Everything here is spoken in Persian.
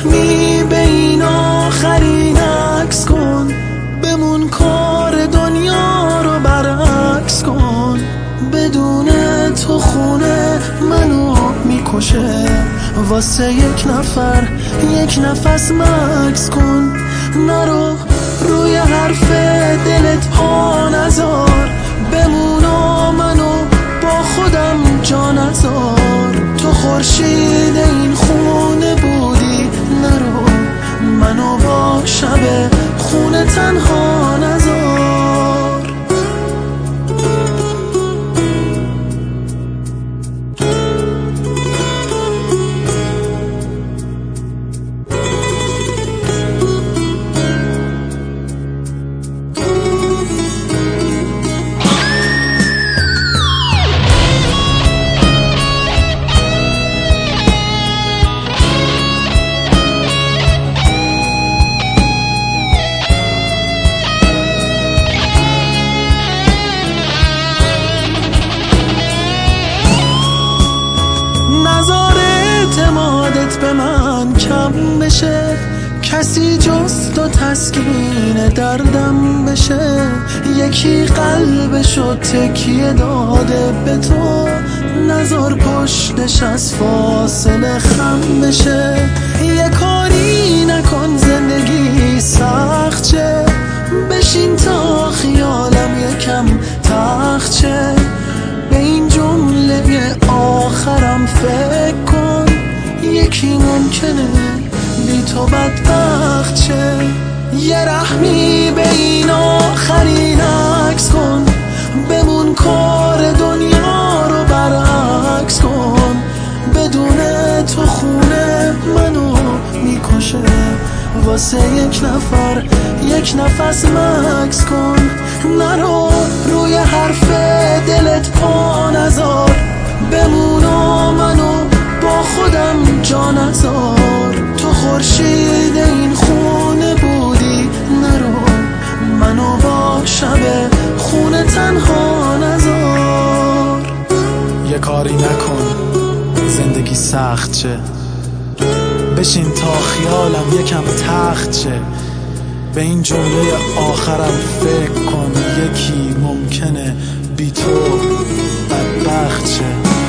رحمی به این آخرین عکس کن، بمون کار دنیا رو برعکس کن. بدون تو خونه منو میکشه، واسه یک نفر یک نفس مکس کن. نرو روی حرف دلت پا نذار، بمون و منو با خودم جا نذار. تو خورشید این خونه بودی، نرو منو با شب خونه تنها نذار. اعتمادت به من کم بشه، کسی جز تو تسکین دردم بشه. یکی قلبشو تکیه داده به تو، نذار پشتش از فاصله خم بشه. یه کاری نکن زندگی سخت چه، بشین تا خیالم یکم تخت چه. به این جمله آخرم فکر کن، یکی ممکنه بی تو بدبخت شه. یه رحمی به این آخرین عکس کن، بمون کار دنیا رو برعکس کن. بدون تو خونه منو میکشه، واسه یک نفر یک نفس مکس کن. نرو روی حرف دلت پا نذار، بمون و منو با خودم جا نذار. تو خورشید این خونه بودی، نرو منو با شب خونه تنها نذار. یه کاری نکن زندگی سخت چه، بشین تا خیالم یکم تخت چه. به این جمله آخرم فکر کن، یکی ممکنه بی تو بدبخت چه.